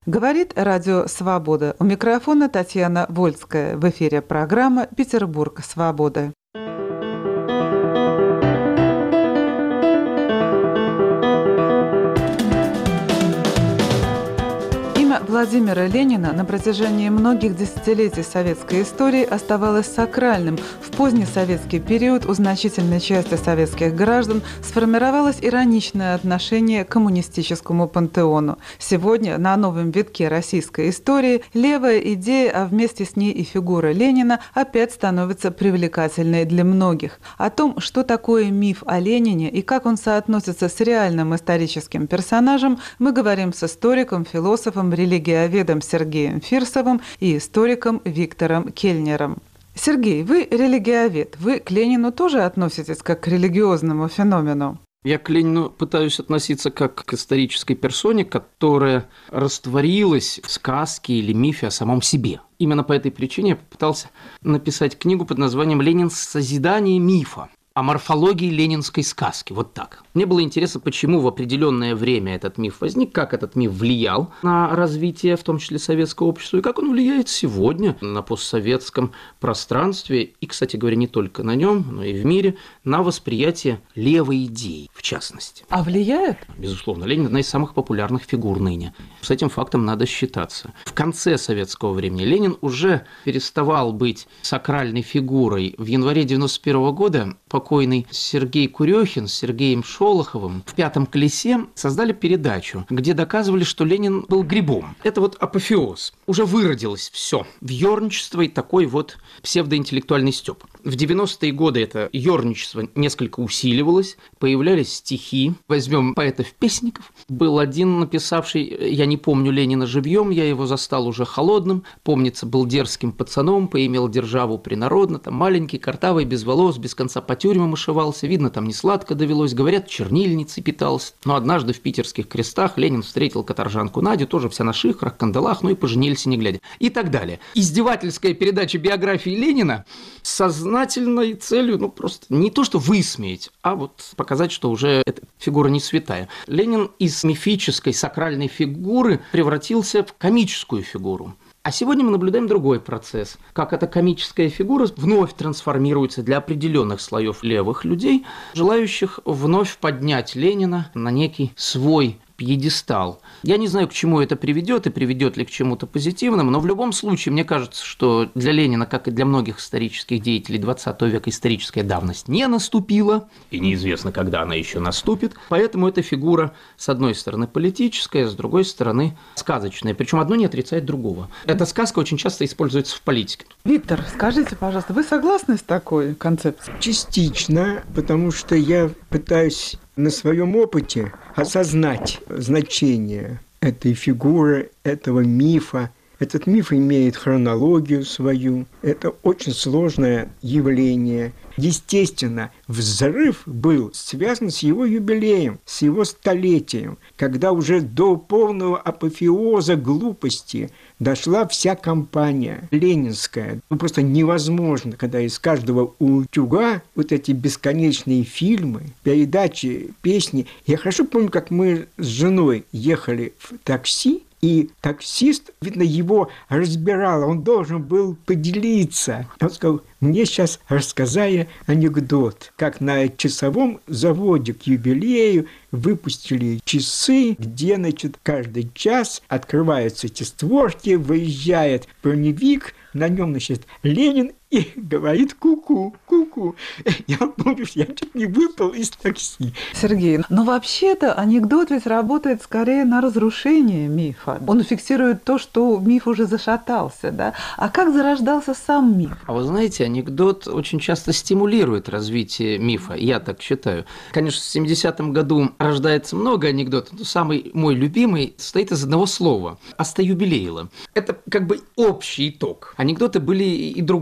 Говорит Радио Свобода. У микрофона Татьяна Вольская. В эфире программа «Петербург. Свобода». Владимира Ленина на протяжении многих десятилетий советской истории оставалось сакральным. В поздний советский период у значительной части советских граждан сформировалось ироничное отношение к коммунистическому пантеону. Сегодня на новом витке российской истории левая идея, а вместе с ней и фигура Ленина опять становится привлекательной для многих. О том, что такое миф о Ленине и как он соотносится с реальным историческим персонажем, мы говорим с историком, философом, религиоведом Сергеем Фирсовым и историком Виктором Кельнером. Сергей, вы религиовед. Вы к Ленину тоже относитесь как к религиозному феномену? Я к Ленину пытаюсь относиться как к исторической персоне, которая растворилась в сказке или мифе о самом себе. Именно по этой причине я попытался написать книгу под названием «Ленин. Созидание мифа». О морфологии ленинской сказки. Вот так. Мне было интересно, почему в определенное время этот миф возник, как этот миф влиял на развитие, в том числе советского общества, и как он влияет сегодня на постсоветском пространстве, и, кстати говоря, не только на нем, но и в мире, на восприятие левой идеи, в частности. А влияет? Безусловно. Ленин – одна из самых популярных фигур ныне. С этим фактом надо считаться. В конце советского времени Ленин уже переставал быть сакральной фигурой. В январе 1991 года покойный Сергей Курехин с Сергеем Шолоховым в «Пятом колесе» создали передачу, где доказывали, что Ленин был грибом. Это вот апофеоз. Уже выродилось все в ёрничество и такой вот псевдоинтеллектуальный стёб. В 90-е годы это ёрничество несколько усиливалось, появлялись стихи. Возьмем поэтов-песников. Был один, написавший, я не помню Ленина живьем, я его застал уже холодным, помнится, был дерзким пацаном, поимел державу принародно, там маленький, картавый, без волос, без конца по тюрьмам ошивался, видно, там не сладко довелось, говорят, чернильницей питался. Но однажды в питерских крестах Ленин встретил каторжанку Надю, тоже вся на шихрах, кандалах, ну и поженились не глядя. И так далее. Издевательская передача биографии Ленина с сознательной целью, ну просто не то, что высмеять, а вот показать, что уже эта фигура не святая. Ленин из мифической сакральной фигуры превратился в комическую фигуру. А сегодня мы наблюдаем другой процесс, как эта комическая фигура вновь трансформируется для определенных слоев левых людей, желающих вновь поднять Ленина на некий свой пьедестал. Я не знаю, к чему это приведет и приведет ли к чему-то позитивному, но в любом случае мне кажется, что для Ленина, как и для многих исторических деятелей XX века, историческая давность не наступила, и неизвестно, когда она еще наступит, поэтому эта фигура, с одной стороны, политическая, с другой стороны, сказочная, причем одно не отрицает другого. Эта сказка очень часто используется в политике. Виктор, скажите, пожалуйста, вы согласны с такой концепцией? Частично, потому что я пытаюсь на своем опыте осознать значение этой фигуры, этого мифа. Этот миф имеет хронологию свою. Это очень сложное явление. Естественно, взрыв был связан с его юбилеем, с его столетием, когда уже до полного апофеоза глупости дошла вся кампания ленинская. Ну, просто невозможно, когда из каждого утюга вот эти бесконечные фильмы, передачи, песни. Я хорошо помню, как мы с женой ехали в такси, и таксист, видно, его разбирал, он должен был поделиться. Он сказал, мне сейчас рассказали анекдот, как на часовом заводе к юбилею выпустили часы, где, значит, каждый час открываются эти створки, выезжает броневик, на нем, значит, Ленин и говорит ку-ку, ку-ку. Я помню, что я чуть не выпал из такси. Сергей, но вообще-то анекдот ведь работает скорее на разрушение мифа. Он фиксирует то, что миф уже зашатался, да? А как зарождался сам миф? А вы знаете, анекдот очень часто стимулирует развитие мифа, я так считаю. Конечно, в 70-м году рождается много анекдотов, но самый мой любимый состоит из одного слова – «остаюбилеило». Это как бы общий итог. Анекдоты были и другого рода.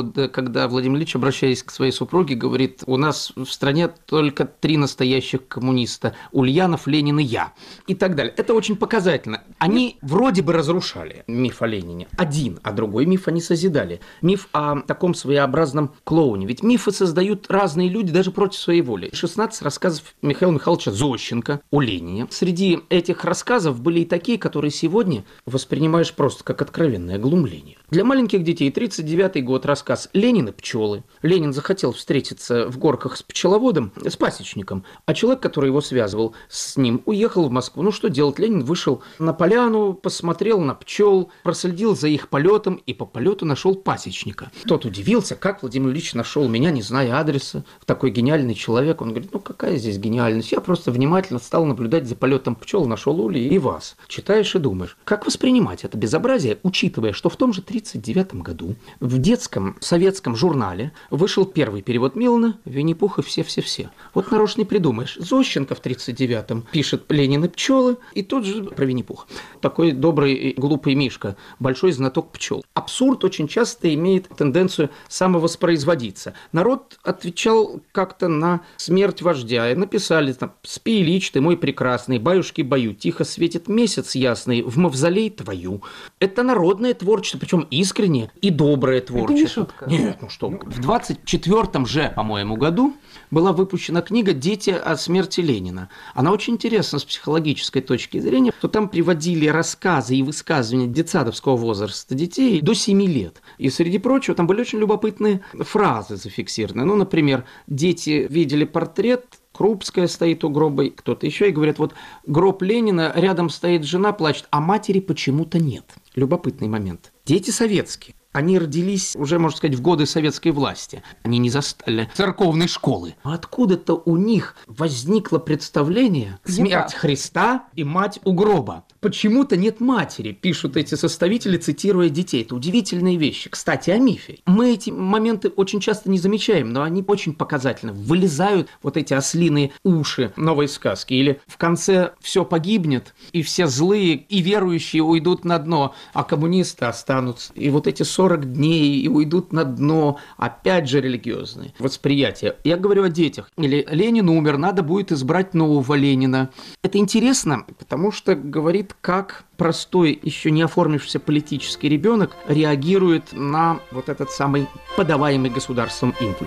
года, когда Владимир Ильич, обращаясь к своей супруге, говорит: у нас в стране только 3 настоящих коммуниста – Ульянов, Ленин и я, и так далее. Это очень показательно. Они вроде бы разрушали миф о Ленине один, а другой миф они созидали. Миф о таком своеобразном клоуне. Ведь мифы создают разные люди даже против своей воли. 16 рассказов Михаила Михайловича Зощенко о Ленине. Среди этих рассказов были и такие, которые сегодня воспринимаешь просто как откровенное глумление. Для маленьких детей 1939 год рассказ «Ленин и пчелы». Ленин захотел встретиться в горках с пчеловодом, с пасечником, а человек, который его связывал с ним, уехал в Москву. Ну что делать? Ленин вышел на поляну, посмотрел на пчел, проследил за их полетом и по полету нашел пасечника. Тот удивился, как Владимир Ильич нашел меня, не зная адреса. Такой гениальный человек. Он говорит: ну какая здесь гениальность? Я просто внимательно стал наблюдать за полетом пчел, нашел улей и вас. Читаешь и думаешь, как воспринимать это безобразие, учитывая, что в том же 1939 году в детском советском журнале вышел первый перевод Милана «Винни-Пух и все-все-все». Вот нарочно не придумаешь. Зощенко в 1939-м пишет «Ленин и пчелы», и тут же про Винни-Пух. Такой добрый и глупый Мишка, большой знаток пчел. Абсурд очень часто имеет тенденцию самовоспроизводиться. Народ отвечал как-то на смерть вождя, и написали там: «Спи, Ильич, ты мой прекрасный, баюшки-баю, тихо светит месяц ясный, в мавзолей твою». Это народное творчество, причем искреннее и доброе творчество. Это не шутка. Нет, ну что. В 24-м же, по-моему, году была выпущена книга «Дети о смерти Ленина». Она очень интересна с психологической точки зрения, что там приводили рассказы и высказывания детсадовского возраста детей до 7 лет. И, среди прочего, там были очень любопытные фразы зафиксированы. Ну, например, дети видели портрет, Крупская стоит у гроба, кто-то еще, и говорят: вот гроб Ленина, рядом стоит жена, плачет, а матери почему-то нет. Любопытный момент. Дети советские. Они родились уже, можно сказать, в годы советской власти. Они не застали церковной школы. Откуда-то у них возникло представление: смерть Христа и мать у гроба. Почему-то нет матери, пишут эти составители, цитируя детей. Это удивительные вещи. Кстати, о мифе. Мы эти моменты очень часто не замечаем, но они очень показательны. Вылезают вот эти ослиные уши новой сказки. Или в конце все погибнет, и все злые и верующие уйдут на дно, а коммунисты останутся. И вот эти 40 дней и уйдут на дно, опять же религиозные восприятия. Я говорю о детях. Или Ленин умер, надо будет избрать нового Ленина. Это интересно, потому что говорит, как простой, еще не оформившийся политический ребенок реагирует на вот этот самый подаваемый государством импульс.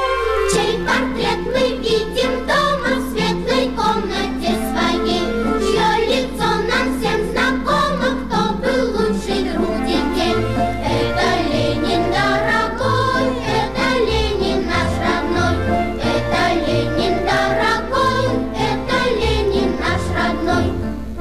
Чей портрет мы видим дома в светлой комнате своей, чье лицо нам всем знакомо, кто был лучший друг детей. Это Ленин дорогой, это Ленин наш родной, это Ленин дорогой, это Ленин наш родной.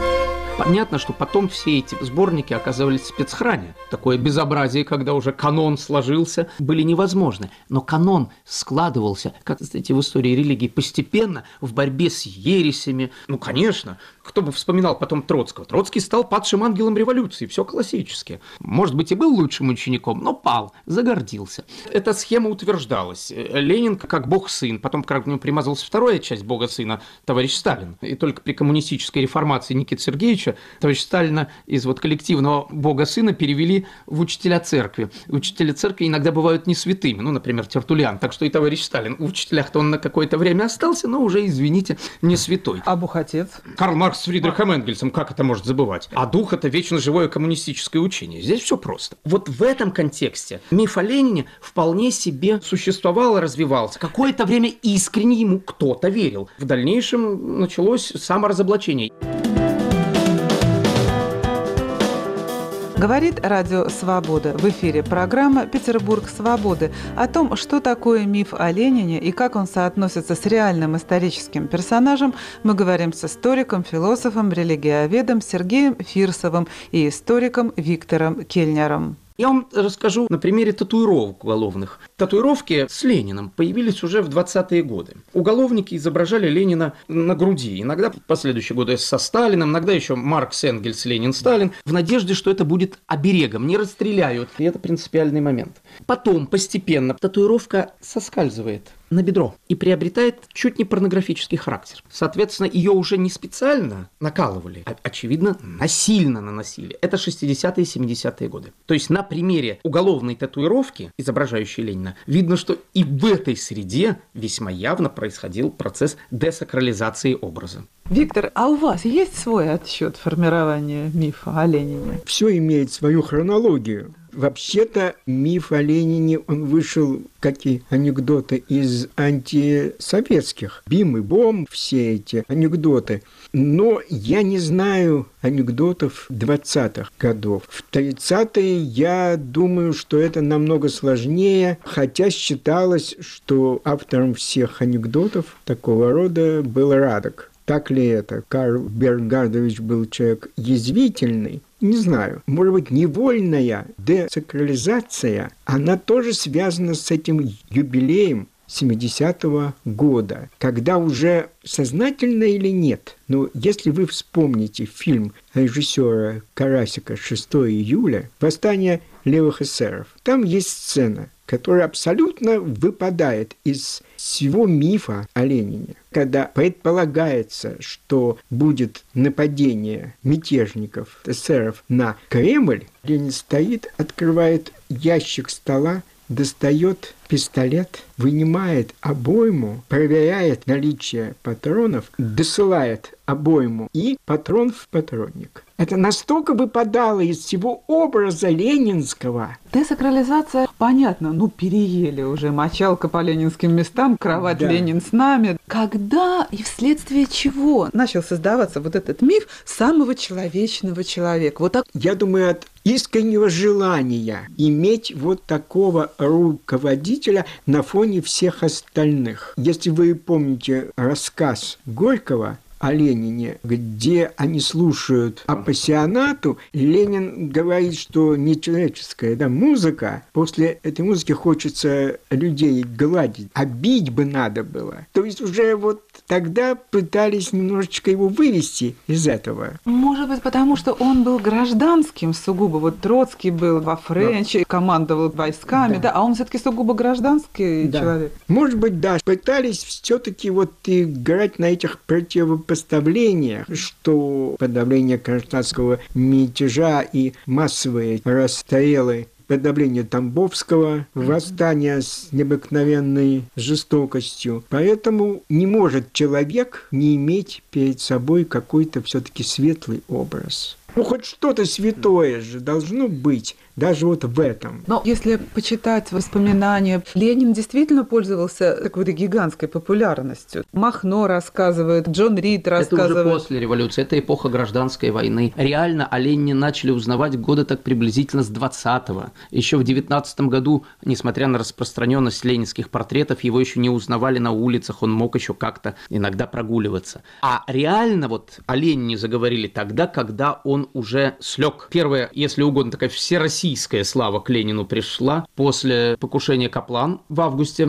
Понятно, что потом все эти сборники оказывались в спецхране. Такое безобразие, когда уже канон сложился, были невозможны. Но канон складывался, как, кстати, в истории религии, постепенно в борьбе с ересями. Ну, конечно, кто бы вспоминал потом Троцкого. Троцкий стал падшим ангелом революции, все классически. Может быть, и был лучшим учеником, но пал, загордился. Эта схема утверждалась. Ленин как бог-сын, потом к нему примазалась вторая часть бога-сына, товарищ Сталин. И только при коммунистической реформации Никиты Сергеевича товарища Сталина из вот коллективного бога-сына перевели в учителя церкви. Учителя церкви иногда бывают не святыми, ну, например, Тертуллиан. Так что и товарищ Сталин в учителях-то он на какое-то время остался, но уже, извините, не святой. А Бог-Отец? Карл Маркс с Фридрихом Энгельсом, как это может забывать? А дух – это вечно живое коммунистическое учение. Здесь все просто. Вот в этом контексте миф о Ленине вполне себе существовал и развивался. Какое-то время искренне ему кто-то верил. В дальнейшем началось саморазоблачение. Говорит Радио Свобода. В эфире программа «Петербург свободы» о том, что такое миф о Ленине и как он соотносится с реальным историческим персонажем, мы говорим с историком, философом, религиоведом Сергеем Фирсовым и историком Виктором Кельнером. Я вам расскажу на примере татуировок уголовных. Татуировки с Лениным появились уже в 20-е годы. Уголовники изображали Ленина на груди. Иногда в последующие годы со Сталиным, иногда еще Маркс, Энгельс, Ленин, Сталин, в надежде, что это будет оберегом, не расстреляют. И это принципиальный момент. Потом постепенно татуировка соскальзывает. на бедро и приобретает чуть не порнографический характер. Соответственно, ее уже не специально накалывали, а, очевидно, насильно наносили. Это 60-е и 70-е годы. То есть на примере уголовной татуировки, изображающей Ленина, видно, что и в этой среде весьма явно происходил процесс десакрализации образа. Виктор, а у вас есть свой отсчет формирования мифа о Ленине? Все имеет свою хронологию. Вообще-то миф о Ленине, он вышел, как и анекдоты, из антисоветских. Бим и бом, все эти анекдоты. Но я не знаю анекдотов 20-х годов. В 30-е я думаю, что это намного сложнее, хотя считалось, что автором всех анекдотов такого рода был Радок. Так ли это? Карл Бергардович был человек язвительный? Не знаю. Может быть, невольная десакрализация, она тоже связана с этим юбилеем 70-го года, когда уже сознательно или нет, но если вы вспомните фильм режиссера Карасика «6 июля», «Восстание левых эсеров», там есть сцена, которая абсолютно выпадает из всего мифа о Ленине. Когда предполагается, что будет нападение мятежников, эсеров на Кремль, Ленин стоит, открывает ящик стола, достает пистолет, вынимает обойму, проверяет наличие патронов, досылает обойму и патрон в патронник. Это настолько выпадало из всего образа ленинского. Десакрализация, понятно, переели уже. Мочалка по ленинским местам, кровать Да. Ленин с нами. Когда и вследствие чего начал создаваться вот этот миф самого человечного человека? Вот так. Я думаю, от искреннего желания иметь вот такого руководителя на фоне всех остальных. Если вы помните рассказ Горького о Ленине, где они слушают апассионату, Ленин говорит, что нечеловеческая музыка, после этой музыки хочется людей гладить, а бить бы надо было. То есть уже вот тогда пытались немножечко его вывести из этого. Может быть, потому что он был гражданским сугубо. Вот Троцкий был во Френче, командовал войсками, а он все-таки сугубо гражданский человек. Может быть, да, пытались все-таки вот играть на этих противопоставлениях, что подавление гражданского мятежа и массовые расстрелы, подавление Тамбовского восстания с необыкновенной жестокостью. Поэтому не может человек не иметь перед собой какой-то все-таки светлый образ. Хоть что-то святое же должно быть, даже вот в этом. Но если почитать воспоминания, Ленин действительно пользовался какой-то гигантской популярностью. Махно рассказывает, Джон Рид рассказывает. Это уже после революции, это эпоха гражданской войны. Реально о Ленине начали узнавать года так приблизительно с 20-го. Еще в 19-м году, несмотря на распространенность ленинских портретов, его еще не узнавали на улицах, он мог еще как-то иногда прогуливаться. А реально вот о Ленине заговорили тогда, когда он уже слег. Первая, если угодно, такая всероссийская слава к Ленину пришла после покушения Каплан в августе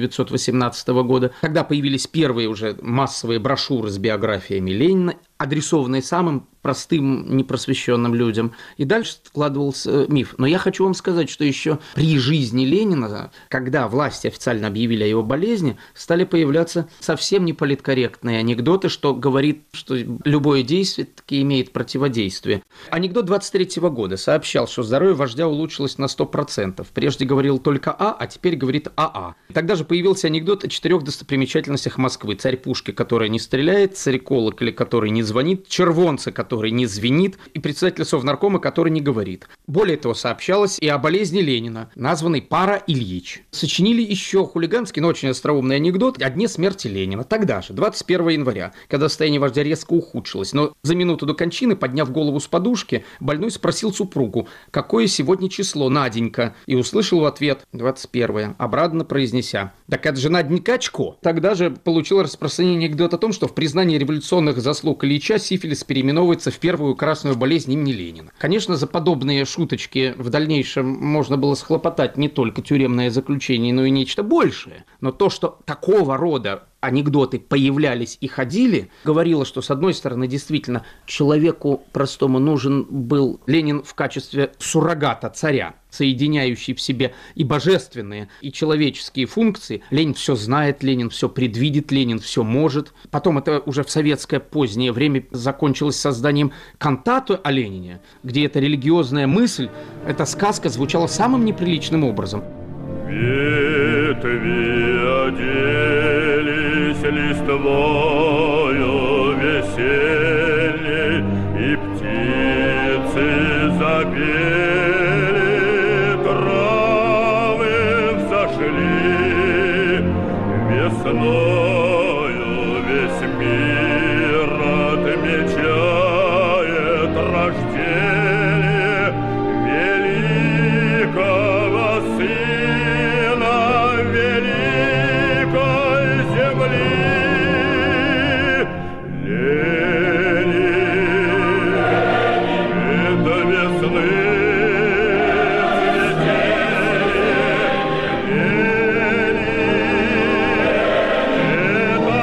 1918 года, когда появились первые уже массовые брошюры с биографиями Ленина, адресованные самым простым, непросвещенным людям. И дальше складывался миф. Но я хочу вам сказать, что еще при жизни Ленина, когда власти официально объявили о его болезни, стали появляться совсем неполиткорректные анекдоты, что говорит, что любое действие таки имеет противодействие. Анекдот 23 года сообщал, что здоровье вождя улучшилось на 100%. Прежде говорил только а теперь говорит АА. Тогда же появился анекдот о 4 достопримечательностях Москвы. Царь Пушки, который не стреляет, царь Колоколя, который не звонит, Червонца, который не звенит, и председатель Совнаркома, который не говорит. Более того, сообщалось и о болезни Ленина, названной Пара Ильич. Сочинили еще хулиганский, но очень остроумный анекдот о дне смерти Ленина. Тогда же, 21 января, когда состояние вождя резко ухудшилось, но за минуту до кончины, подняв голову с подушки, больной спросил супругу, какое сегодня число, Наденька, и услышал в ответ 21-е, обрадованно произнеся: так это же Наденька очко. Тогда же получил распространение анекдот о том, что в признании революционных заслуг Ильича сифилис переименовывается в первую красную болезнь имени Ленина. Конечно, за подобные шуточки в дальнейшем можно было схлопотать не только тюремное заключение, но и нечто большее. Но то, что такого рода анекдоты появлялись и ходили, говорило, что, с одной стороны, действительно, человеку простому нужен был Ленин в качестве суррогата царя, соединяющий в себе и божественные, и человеческие функции. Ленин все знает, Ленин все предвидит, Ленин все может. Потом это уже в советское позднее время закончилось созданием кантаты о Ленине, где эта религиозная мысль, эта сказка звучала самым неприличным образом. Ветви оделись листвою весенней, и птицы запели, травы взошли. Весною весь мир отмечает рождение великого Сына великой земли. Ленин, это весны цветение. Ленин, это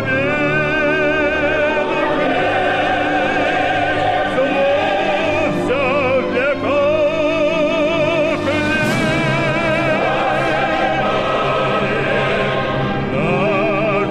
победа славься в веках. Наш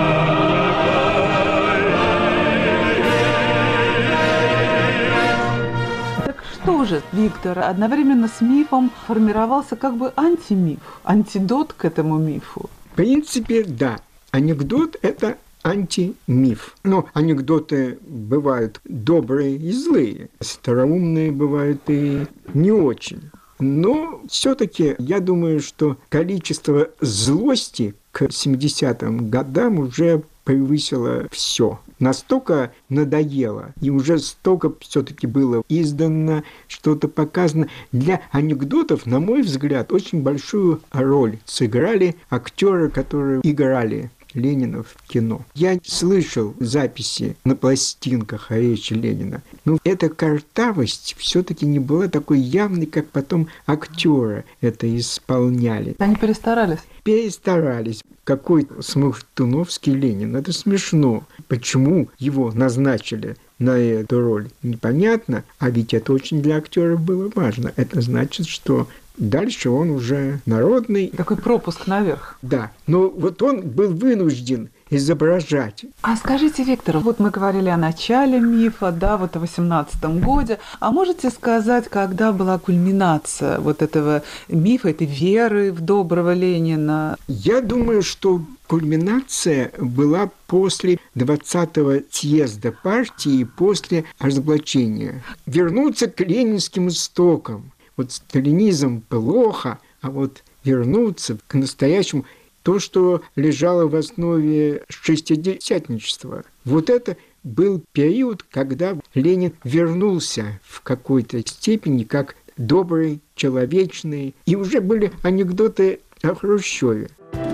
Так что же, Виктор, одновременно с мифом формировался как бы антимиф, антидот к этому мифу? В принципе, да. Анекдот – это антимиф. Но анекдоты бывают добрые и злые. Староумные бывают и не очень. Но все-таки я думаю, что количество злости к 70-м годам уже превысило все. Настолько надоело, и уже столько все-таки было издано, что-то показано. Для анекдотов, на мой взгляд, очень большую роль сыграли актеры, которые играли Ленина в кино. Я слышал записи на пластинках о речи Ленина, но эта картавость все-таки не была такой явной, как потом актеры это исполняли. Они перестарались. Перестарались. Какой смоктуновский Ленин. Это смешно. Почему его назначили на эту роль? Непонятно. А ведь это очень для актеров было важно. Это значит, что дальше он уже народный. Такой пропуск наверх. Да. Но вот он был вынужден изображать. А скажите, Виктор, вот мы говорили о начале мифа, да, вот о 18-м годе. А можете сказать, когда была кульминация вот этого мифа, этой веры в доброго Ленина? Я думаю, что кульминация была после 20-го съезда партии, после разоблачения. Вернуться к ленинским истокам. Вот сталинизм плохо, а вот вернуться к настоящему, то, что лежало в основе шестидесятничества. Вот это был период, когда Ленин вернулся в какой-то степени как добрый, человечный. И уже были анекдоты о Хрущеве.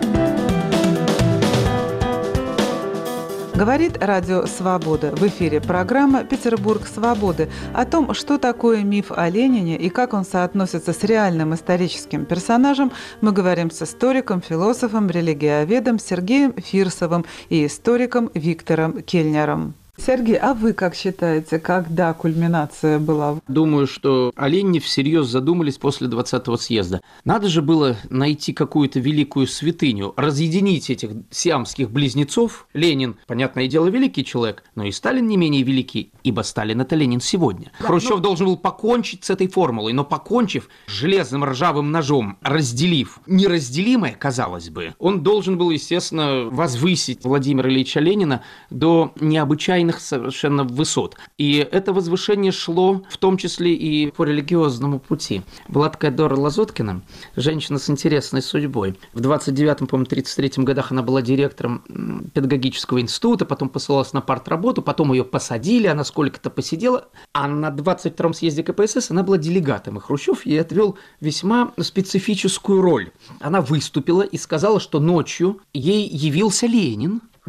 Говорит Радио Свобода. В эфире программа «Петербург свободы» о том, что такое миф о Ленине и как он соотносится с реальным историческим персонажем, мы говорим с историком, философом, религиоведом Сергеем Фирсовым и историком Виктором Кельнером. Сергей, а вы как считаете, когда кульминация была? Думаю, что о Ленине всерьез задумались после 20-го съезда. Надо же было найти какую-то великую святыню, разъединить этих сиамских близнецов. Ленин, понятное дело, великий человек, но и Сталин не менее великий, ибо Сталин – это Ленин сегодня. Да, Хрущев должен был покончить с этой формулой, но покончив железным ржавым ножом, разделив неразделимое, казалось бы, он должен был, естественно, возвысить Владимира Ильича Ленина до необычайных совершенно высот. И это возвышение шло в том числе и по религиозному пути. Была такая Дора Лазуткина, женщина с интересной судьбой. В 29-м, по-моему, 33-м годах она была директором педагогического института, потом посылалась на партработу, потом ее посадили, она сколько-то посидела, а на 22-м съезде КПСС она была делегатом, и Хрущев ей отвел весьма специфическую роль. Она выступила и сказала, что ночью ей явился Ленин,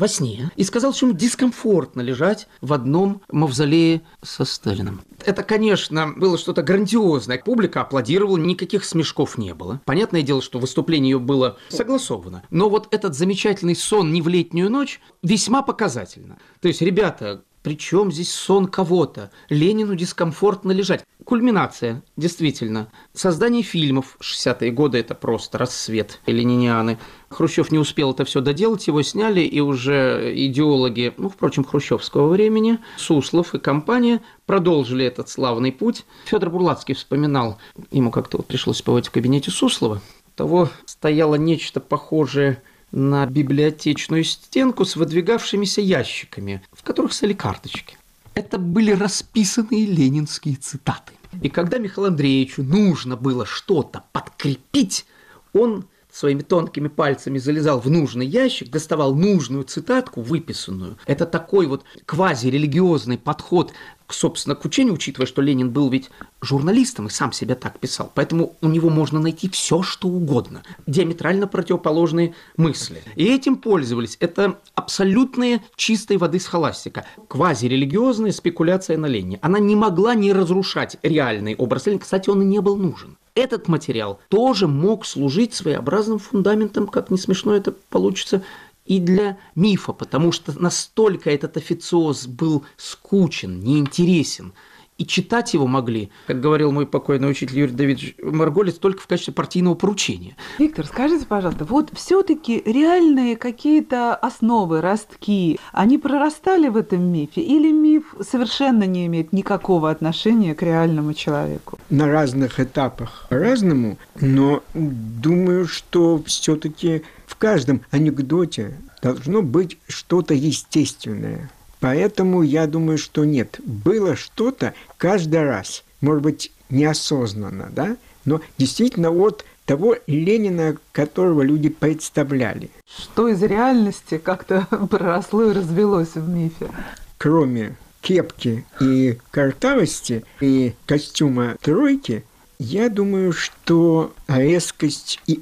во сне и сказал, что ему дискомфортно лежать в одном мавзолее со Сталиным. Это, конечно, было что-то грандиозное. Публика аплодировала, никаких смешков не было. Понятное дело, что выступление ее было согласовано. Но вот этот замечательный сон не в летнюю ночь весьма показательно. То есть, ребята, причем здесь сон кого-то? Ленину дискомфортно лежать. Кульминация, действительно. Создание фильмов 60-е годы – это просто рассвет ленинианы. Хрущев не успел это все доделать, его сняли, и уже идеологи, впрочем, хрущевского времени, Суслов и компания продолжили этот славный путь. Федор Бурлацкий вспоминал, ему как-то пришлось побывать в кабинете Суслова. У того стояло нечто похожее на библиотечную стенку с выдвигавшимися ящиками, в которых стояли карточки. Это были расписанные ленинские цитаты. И когда Михаилу Андреевичу нужно было что-то подкрепить, он своими тонкими пальцами залезал в нужный ящик, доставал нужную цитатку, выписанную. Это такой вот квазирелигиозный подход, собственно, к учению, учитывая, что Ленин был ведь журналистом и сам себя так писал. Поэтому у него можно найти все, что угодно. Диаметрально противоположные мысли. И этим пользовались. Это абсолютная чистой воды схоластика. Квазирелигиозная спекуляция на Ленине. Она не могла не разрушать реальный образ Ленина. Кстати, он и не был нужен. Этот материал тоже мог служить своеобразным фундаментом, как не смешно это получится, и для мифа, потому что настолько этот официоз был скучен, неинтересен, и читать его могли, как говорил мой покойный учитель Юрий Давидович Марголец, только в качестве партийного поручения. Виктор, скажите, пожалуйста, вот все-таки реальные какие-то основы, ростки, они прорастали в этом мифе, или миф совершенно не имеет никакого отношения к реальному человеку? На разных этапах по-разному, но думаю, что все-таки в каждом анекдоте должно быть что-то естественное. Поэтому я думаю, что нет. Было что-то каждый раз, может быть, неосознанно, да? Но действительно от того Ленина, которого люди представляли. Что из реальности как-то проросло и развелось в мифе? Кроме кепки и картавости, и костюма тройки, я думаю, что резкость и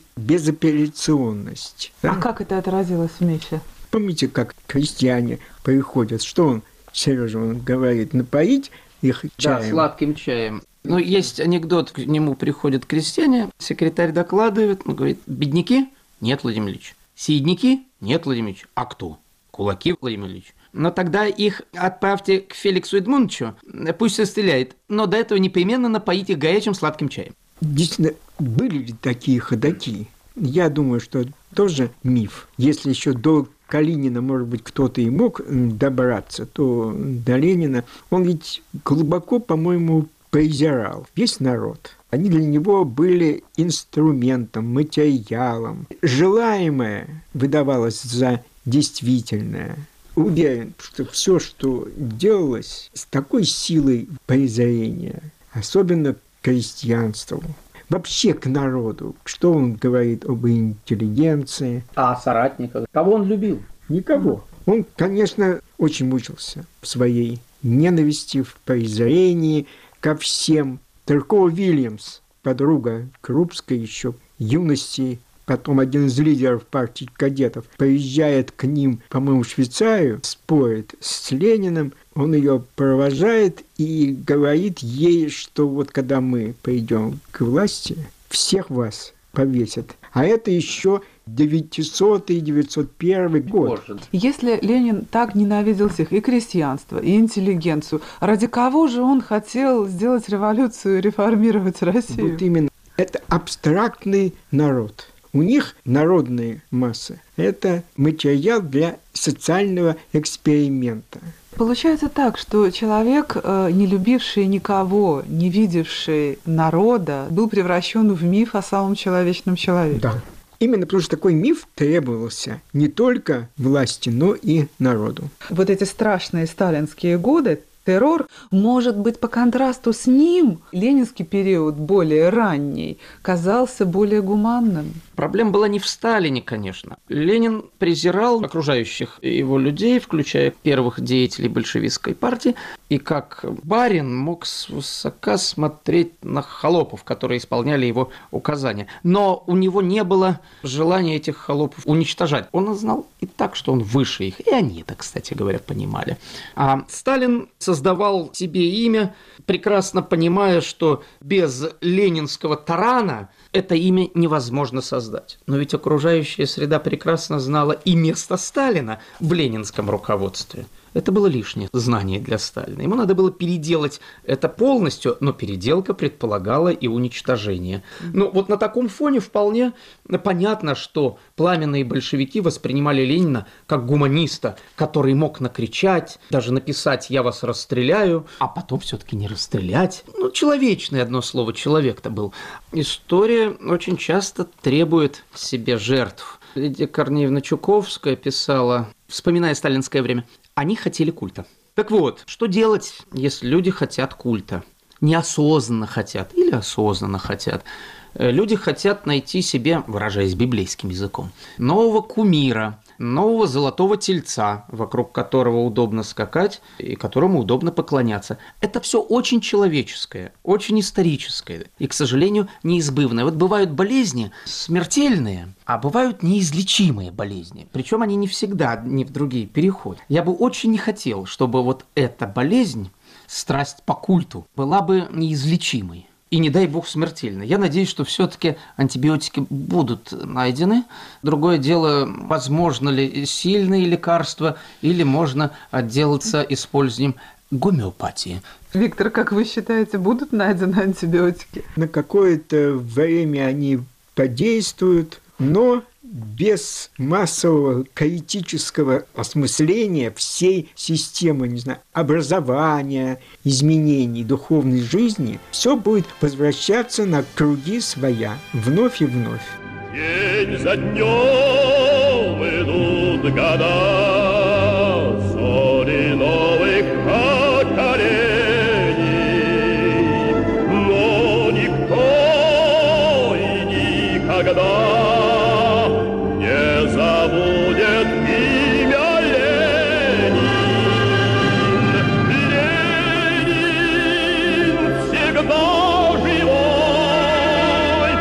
безапелляционность. Да? А как это отразилось в мифе? Помните, как крестьяне приходят, что он, Сережа, он говорит, напоить их чаем? Да, сладким чаем. Ну, есть анекдот, к нему приходят крестьяне, секретарь докладывает, он говорит, бедняки? Нет, Владимир Ильич. Середняки? Нет, Владимир Ильич. А кто? Кулаки, Владимир Ильич. Но тогда их отправьте к Феликсу Эдмундовичу, пусть все стреляет, но до этого непременно напоите их горячим сладким чаем. Действительно, были ли такие ходаки? Я думаю, что тоже миф. Если еще до Калинина, может быть, кто-то и мог добраться, то до Ленина он ведь глубоко, по-моему, презирал весь народ. Они для него были инструментом, материалом. Желаемое выдавалось за действительное. Уверен, что все, что делалось с такой силой презрения, особенно к крестьянству, вообще к народу. Что он говорит об интеллигенции? А соратников? Кого он любил? Никого. Он, конечно, очень мучился в своей ненависти, в презрении ко всем. Тыркова Вильямс, подруга Крупской еще юности, потом один из лидеров партии кадетов, приезжает к ним, по-моему, в Швейцарию, спорит с Лениным, он ее провожает и говорит ей, что вот когда мы придем к власти, всех вас повесят. А это еще 900-901 год. Если Ленин так ненавидел всех, и крестьянство, и интеллигенцию, ради кого же он хотел сделать революцию и реформировать Россию? Вот именно. Это абстрактный народ. У них народные массы – это материал для социального эксперимента. Получается так, что человек, не любивший никого, не видевший народа, был превращен в миф о самом человечном человеке. Да. Именно потому что такой миф требовался не только власти, но и народу. Вот эти страшные сталинские годы, террор, может быть, по контрасту с ним ленинский период, более ранний, казался более гуманным. Проблема была не в Сталине, конечно. Ленин презирал окружающих его людей, включая первых деятелей большевистской партии, и как барин мог свысока смотреть на холопов, которые исполняли его указания. Но у него не было желания этих холопов уничтожать. Он знал и так, что он выше их. И они это, кстати говоря, понимали. А Сталин создавал себе имя, прекрасно понимая, что без ленинского тарана это имя невозможно создать. Но ведь окружающая среда прекрасно знала и место Сталина в ленинском руководстве. Это было лишнее знание для Сталина. Ему надо было переделать это полностью, но переделка предполагала и уничтожение. Ну, вот на таком фоне вполне понятно, что пламенные большевики воспринимали Ленина как гуманиста, который мог накричать, даже написать «я вас расстреляю», а потом все-таки не расстрелять. Ну, человечное одно слово, человек-то был. История очень часто требует себе жертв. Лидия Корнеевна Чуковская писала, вспоминая сталинское время, они хотели культа. Так вот, что делать, если люди хотят культа? Неосознанно хотят или осознанно хотят. Люди хотят найти себе, выражаясь библейским языком, нового кумира, нового золотого тельца, вокруг которого удобно скакать и которому удобно поклоняться. Это все очень человеческое, очень историческое и, к сожалению, неизбывное. Вот бывают болезни смертельные, а бывают неизлечимые болезни. Причем они не всегда одни в другие переходят. Я бы очень не хотел, чтобы вот эта болезнь, страсть по культу, была бы неизлечимой. И не дай бог смертельно. Я надеюсь, что все-таки антибиотики будут найдены. Другое дело, возможно ли сильные лекарства, или можно отделаться использованием гомеопатии. Виктор, как вы считаете, будут найдены антибиотики? На какое-то время они подействуют, но без массового критического осмысления всей системы, не знаю, образования, изменений духовной жизни, все будет возвращаться на круги своя вновь и вновь. День за днем идут года, зори новых поколений, но никто и никогда забудет имя Ленин. Ленин всегда живой,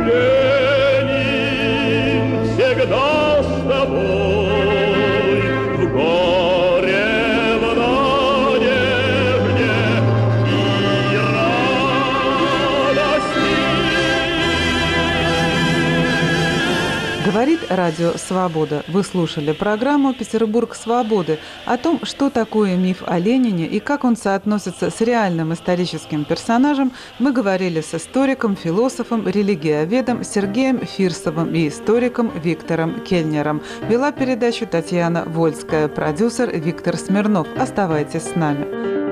Ленин всегда с тобой, в горе, в надежде и радости. Говорит Радио Свобода. Вы слушали программу «Петербург свободы» о том, что такое миф о Ленине и как он соотносится с реальным историческим персонажем. Мы говорили с историком, философом, религиоведом Сергеем Фирсовым и историком Виктором Кельнером. Вела передачу Татьяна Вольская, продюсер Виктор Смирнов. Оставайтесь с нами.